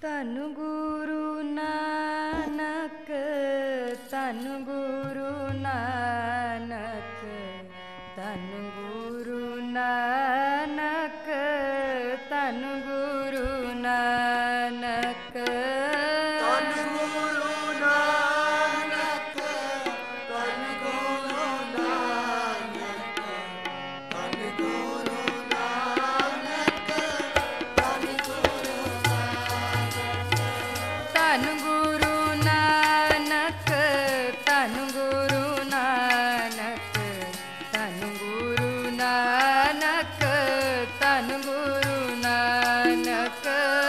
ਧੰਨ ਗੁਰੂ ਨਾਨਕ, ਧੰਨ ਗੁਰੂ ਨਾਨਕ, ਧੰਨ ਗੁਰੂ ਨਾਨਕ, ਧੰਨ ਗੁਰੂ ਨਾਨਕ। ਧੰਨ ਗੁਰੂ ਨਾਨਕ, ਧੰਨ ਗੁਰੂ ਨਾਨਕ, ਧੰਨ ਗੁਰੂ ਨਾਨਕ, ਧੰਨ ਗੁਰੂ ਨਾਨਕ।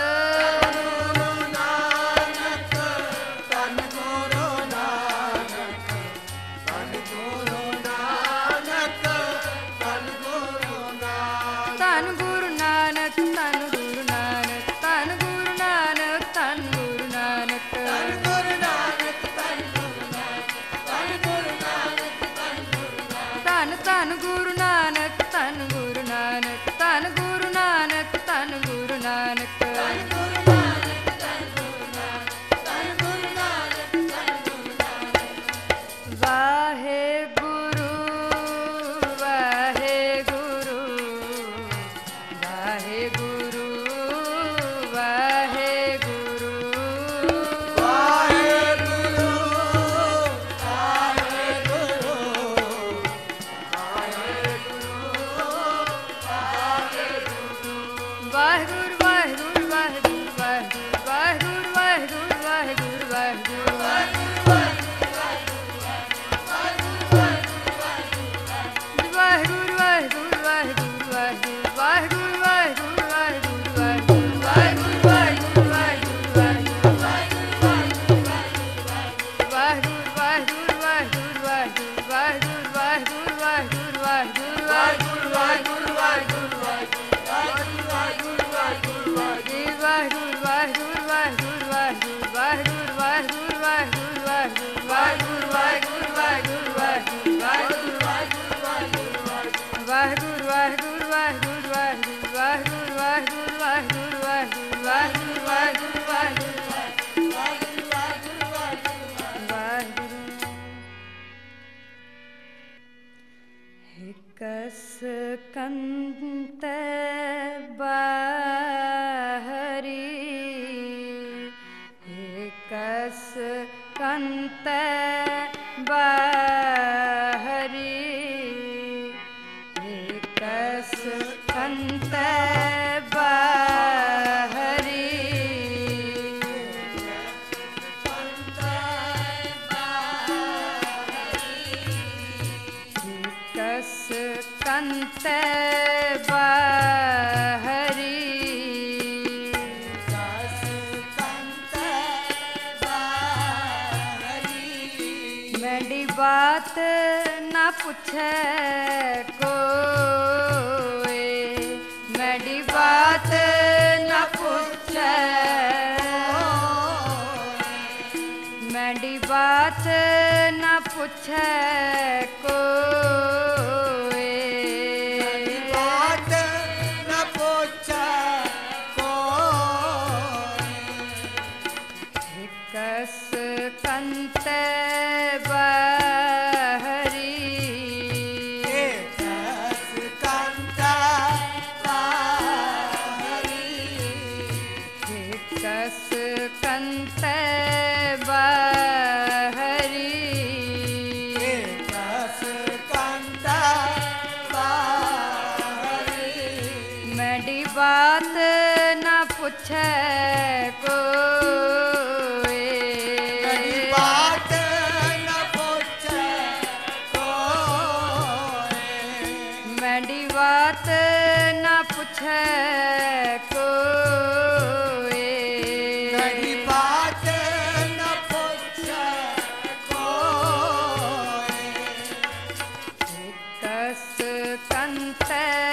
ਧੰਨ ਗੁਰੂ ਨਾਨਕ, ਧੰਨ ਗੁਰੂ ਨਾਨਕ, ਧੰਨ ਗੁਰੂ ਨਾਨਕ, ਧੰਨ ਗੁਰੂ ਨਾਨਕ, ਧੰਨ ਗੁਰੂ ਨਾਨਕ, ਧੰਨ ਗੁਰੂ ਨਾਨਕ, ਧੰਨ ਗੁਰੂ ਨਾਨਕ, ਧੰਨ ਗੁਰੂ ਨਾਨਕ। ਵਾਹਿਗੁਰੂ ਵਾਹਿਗੁਰੂ ਵਾਹਿਗੁਰੂ ਵਾਹਿਗੁਰੂ ਵਾਹਿਗੁਰੂ ਵਾਹਿਗੁਰੂ ਵਾਹਿਗੁਰੂ ਵਾਹਿਗੁਰੂ ਵਾਹਿਗੁਰੂ ਵਾਹਿਗੁਰੂ ਵਾਹਿਗੁਰੂ ਵਾਹਿਗੁਰੂ ਵਾਹਿਗੁਰੂ ਵਾਹਿਗੁਰੂ ਵਾਹਿਗੁਰੂ ਵਾਹਿਗੁਰੂ ਵਾਹਿਗੁਰੂ ਵਾਹਿਗੁਰੂ ਵਾਹਿਗੁਰੂ ਸਕੰਤ ਬਾਹਰੀ ਸਕੰਤ ਬਾਹਰੀ ਸਕੰਤ ਬਾਹਰੀ ਸਕੰਤ ਬਾਹਰੀ ਮੈਡੀ ਬਾਤ ਨਾ ਪੁੱਛੈ ਕੋਇ, ਮੈਡੀ ਬਾਤ ਨਾ ਪੁੱਛੈ, ਮੈਡੀ ਬਾਤ ਨਾ ਪੁੱਛੈ ਕੋਇ, ਬਾਤ ਨਾ ਪੁੱਛੈ ਕੋਇ। ਸਕੰਤ ਬਾਹਰੀ ਸਕੰਤ ਬਾਹਰੀ ਸਕੰਤ ਬਾਹਰੀ ਸਕੰਤ ਬਾਹਰੀ ਮੈਡੀ ਬਾਤ ਨਾ ਪੁੱਛੈ ਕੋਇ, ਬਾਤ ਨਾ ਪੁੱਛੈ ਕੋਇ, ਮੈਡੀ ਬਾਤ ਨਾ ਪੁੱਛੈ ਕੋਇ, ਮੈਡੀ ਬਾਤ ਨਾ ਪੁੱਛੈ ਕੋਇ। ਸਕੰਤ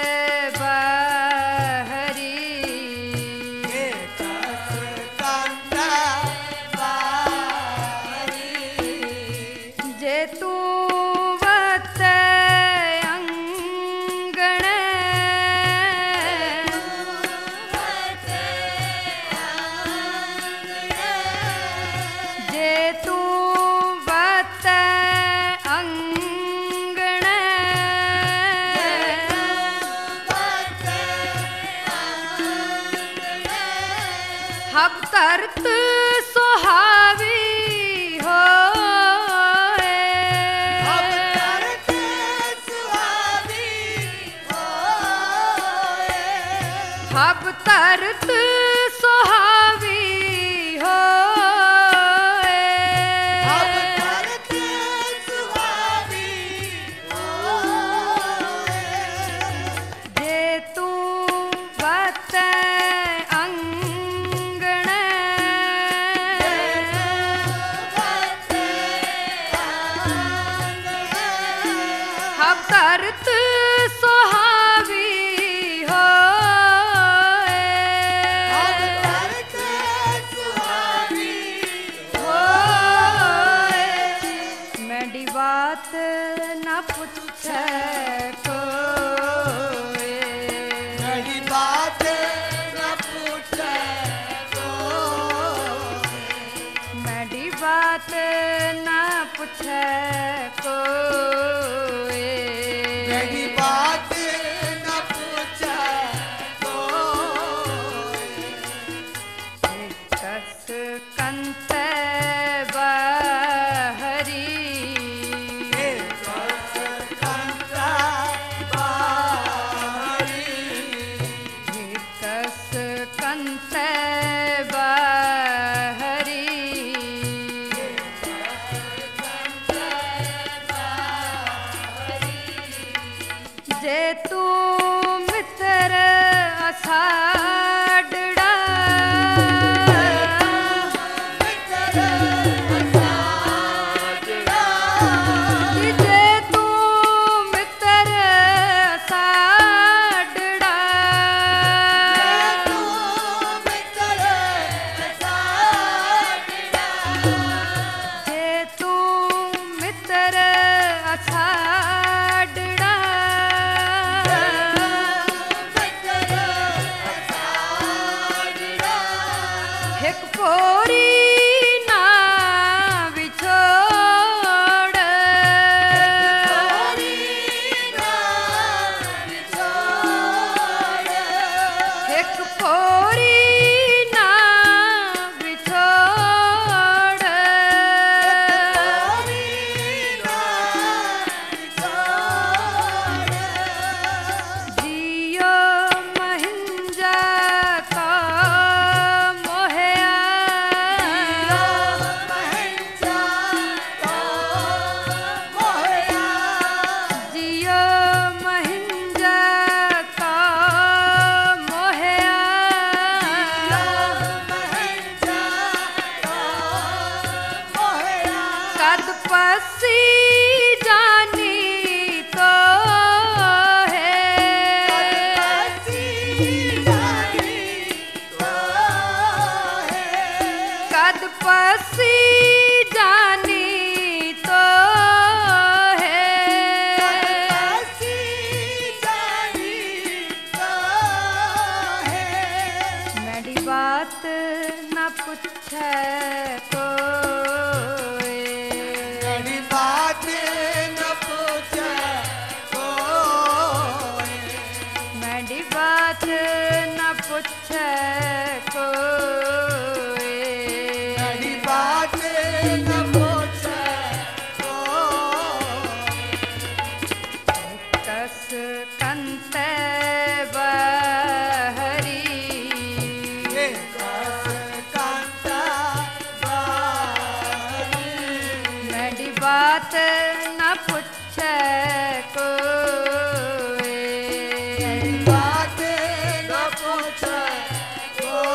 ਬਾਹਰੀ ਸਕੰਤ ਬਾਹਰੀ ਜੇ ਤੂੰ ਵਤ ਅੰਗਣ हब तरत सुहावी होए, हब तरत सुहावी होए, हब तरत सुहावी होए, हब तरत सुहावी होए, जे तू बते हब तरत सुहावी होए, हब तरत सुहावी होए, मेरी बात न पूछे कोई, मेरी बात न पूछे कोई, मेरी बात न पूछे कोई, मेरी बात न पूछे कोई, कस कंते बहरी, कस कंता बाहरी, कस कंते बहरी, जे तू मित्र असाडड़ा, जे तू मित्र असाडड़ा, जे तू मित्र असाडड़ा, हिक पोरी ना विछोड़, हिक पोरी ना विछोड़, जियो महिंजा का मोहया, जियो महिंजा का मोहया, कद पसी जानी तो है, कद पसी जानी तो है, मेरी बात न पूछे कोई, मेरी बात न पूछे कोई, मेरी बात न पूछे कोई, मेरी बात न पूछे कोई, कस कंते बहरी, कस कंता बाहरी, मेरी बात न पूछे कोई, मेरी बात न पूछे कोई,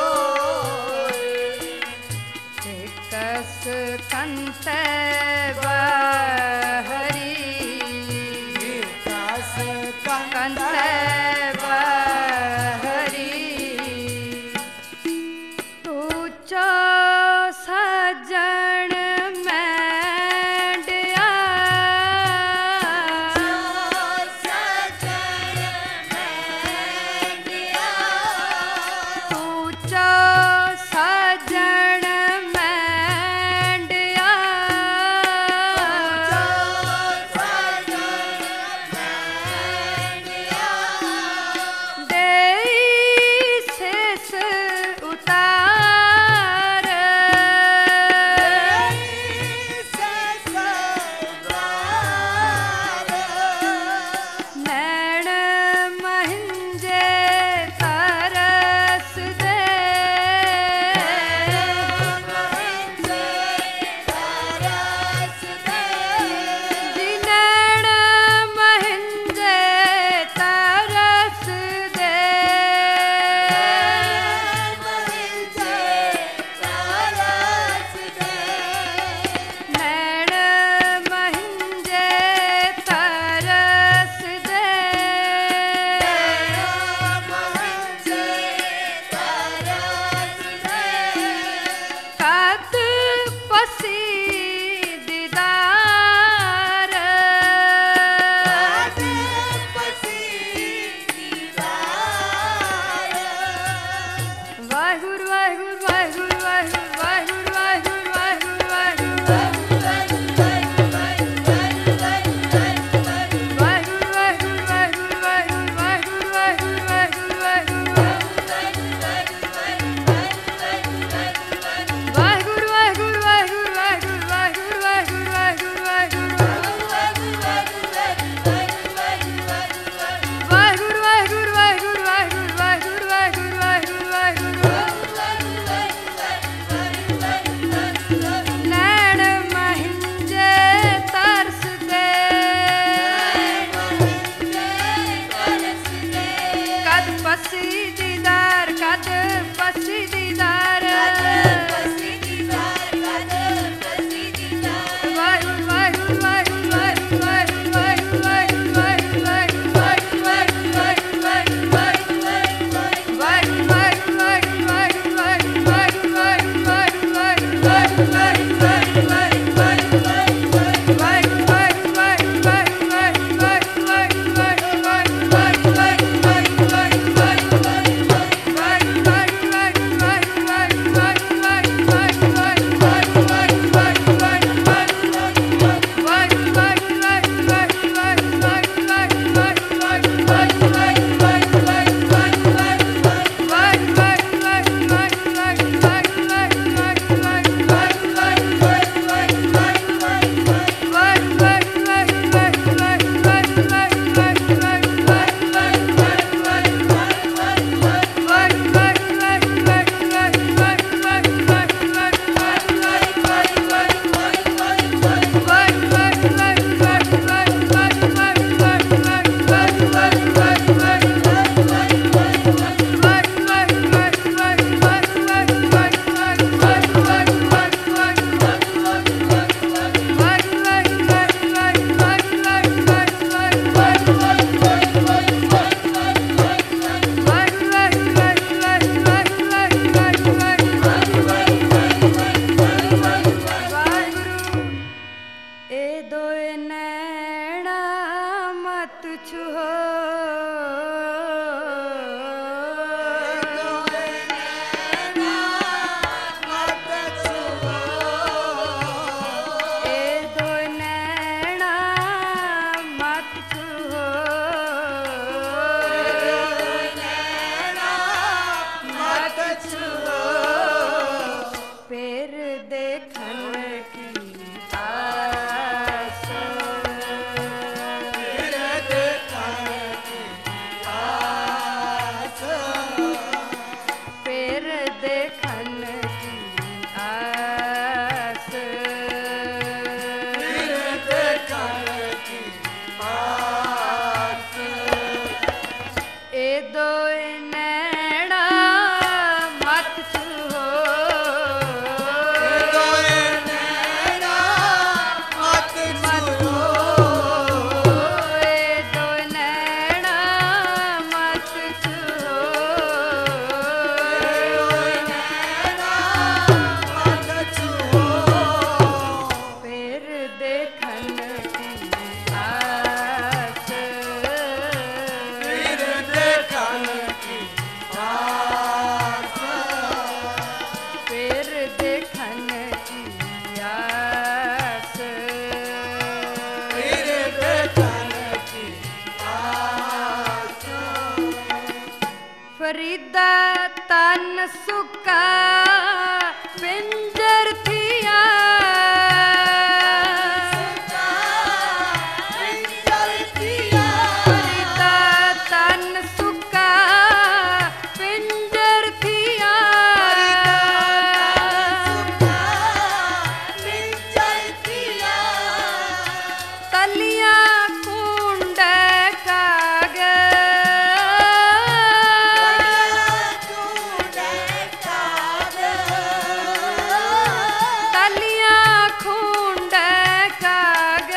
छुओ फिर देखन की आस फिर देखन की आस फिर देखन की आस फिर देखन की आस ए दो नैना मत छुओ दोए नैना मत छुओ ए दो नैना मत छुओ मत छुओ फिर देखन की आस फिर देखन की आस फिर देखन की आस फिर देखन की आस फरीदा तन सुका पिंजर थिया फरीदा तन सुका पिंजर थिया तलियां कुंड काग तलियां कुंड काग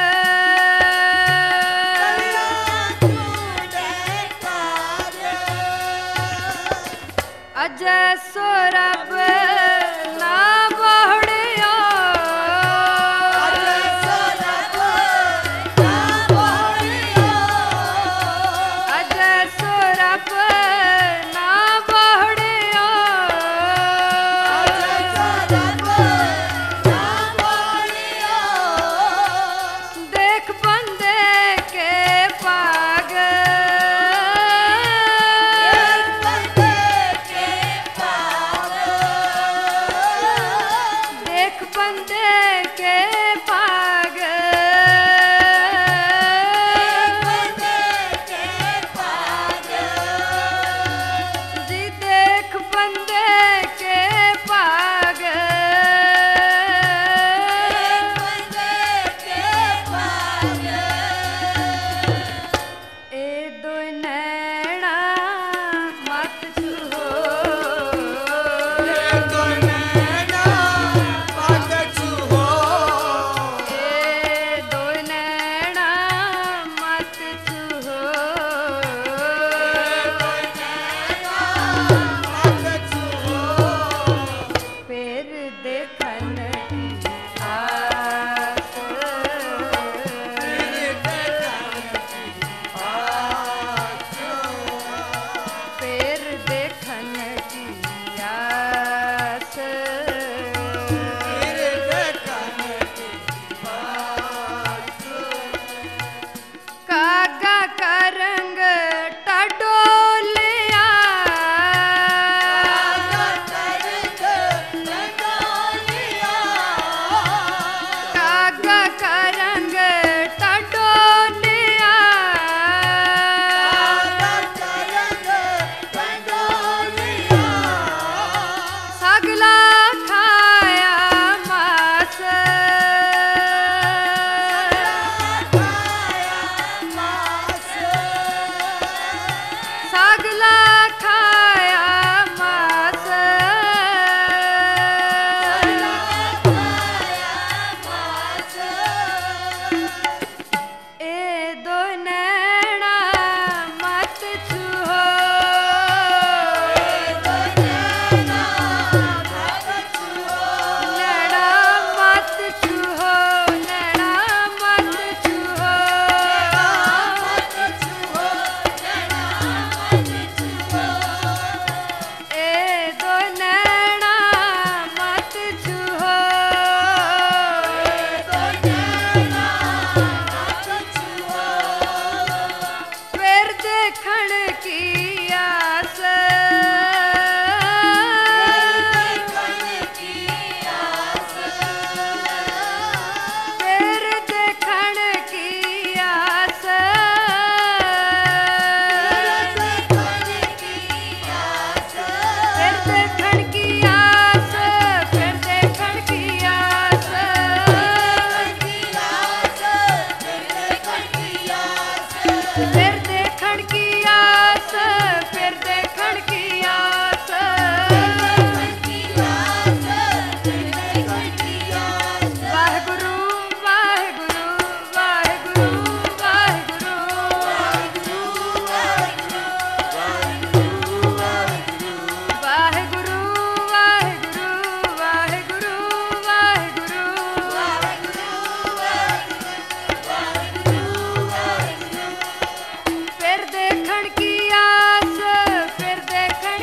अजय सोरब ना बहुड़ियो अजय सोरब ना बहुड़ियो देख बंदे के पाग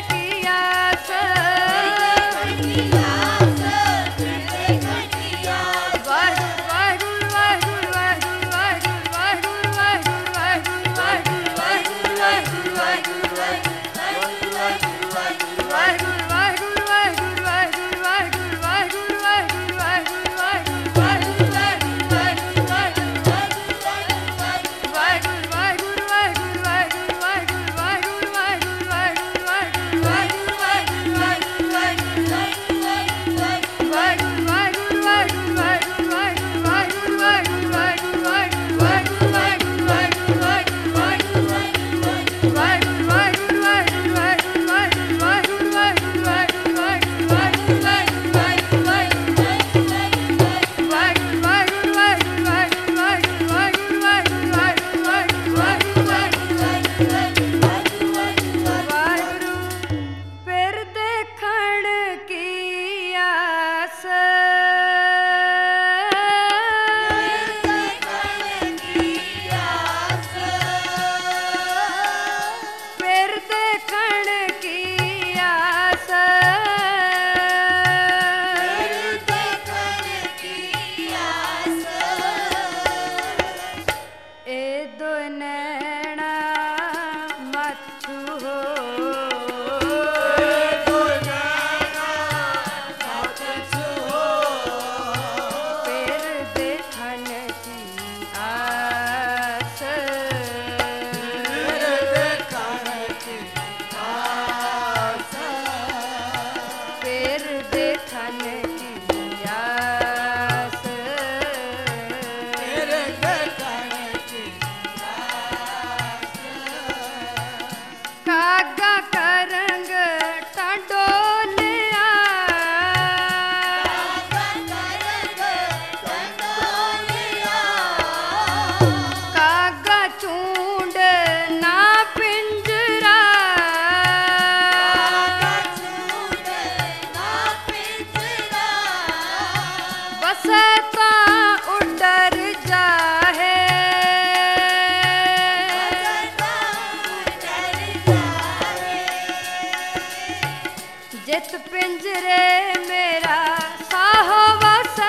जित पिंजरे मेरा साहो वसे,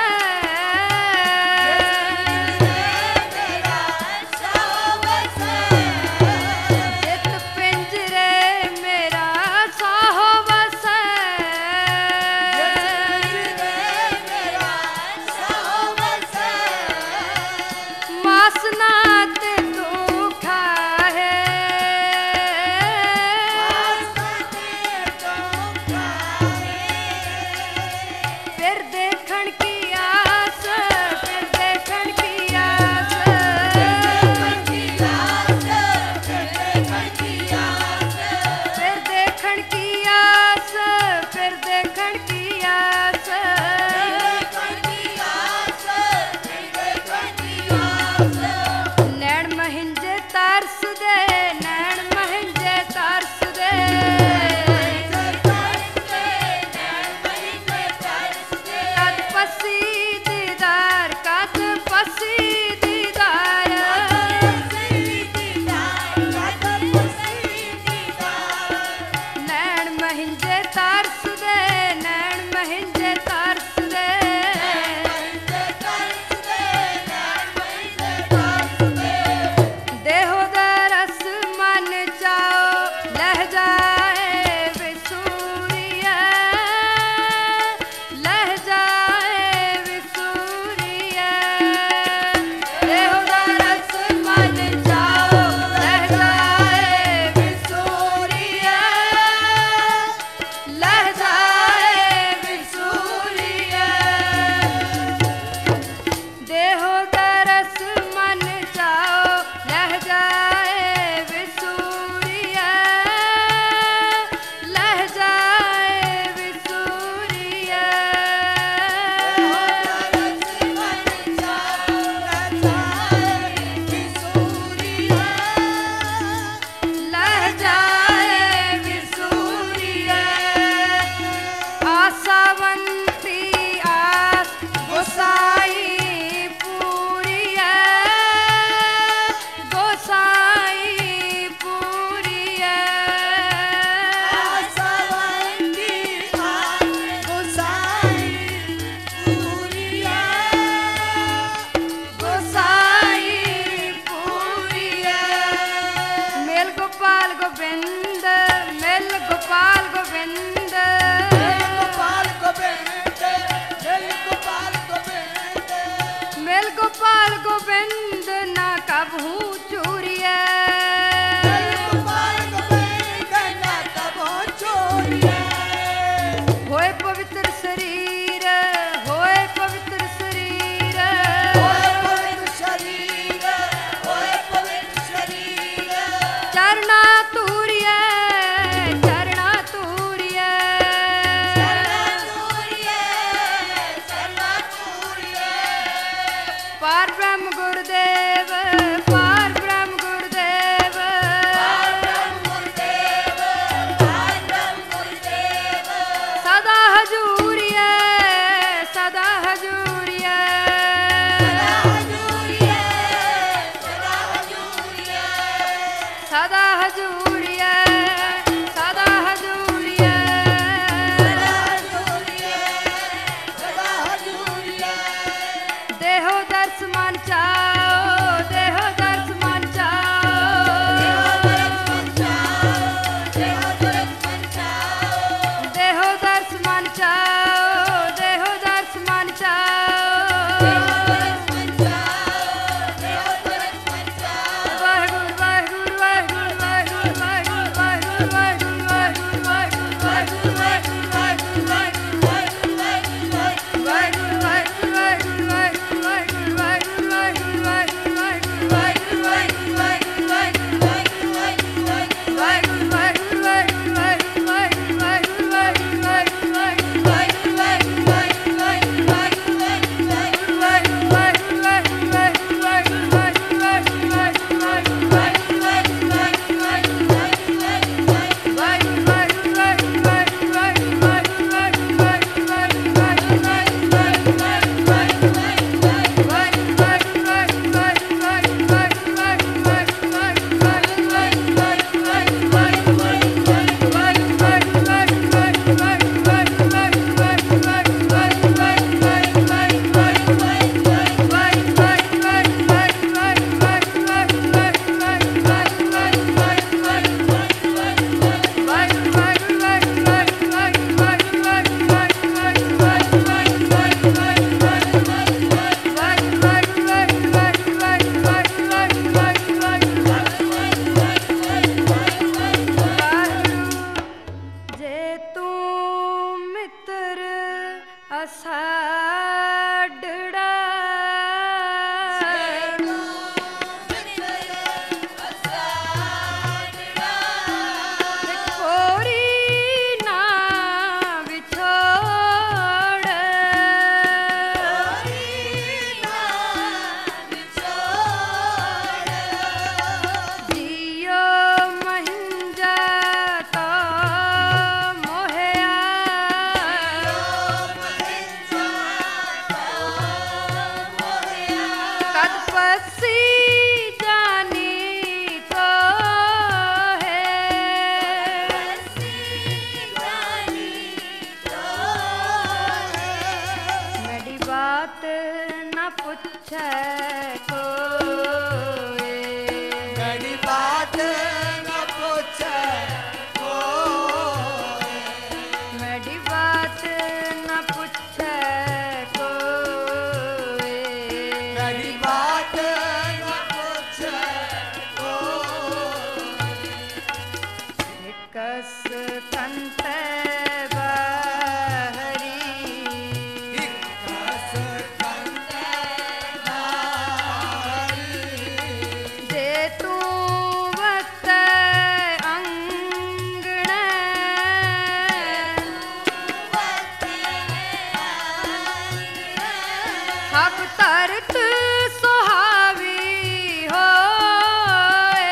जित पिंजरे मेरा साहो वसे, वासना ते तू खाए, जे तू मित्र असाडड़ा बात न पूछे कोई, मेरी बात न पूछे कोई, मेरी बात न पूछे कोई, मेरी बात न पूछे कोई। कस कंते अब तरत सुहावी होए,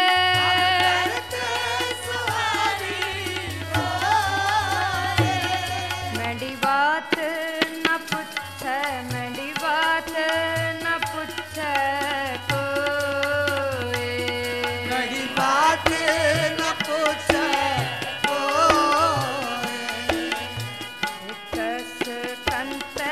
मेरी बात न पूछे, मेरी बात न पूछे कोई, मेरी बात न पूछे कोई। कस कंते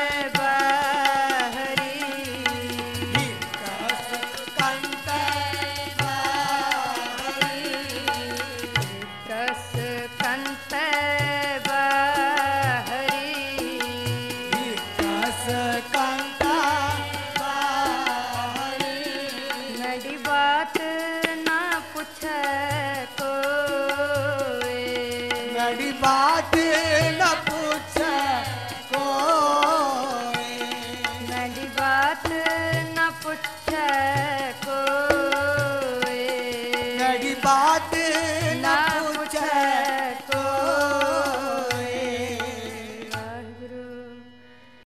मेरी बात न पूछे कोई, मेरी बात न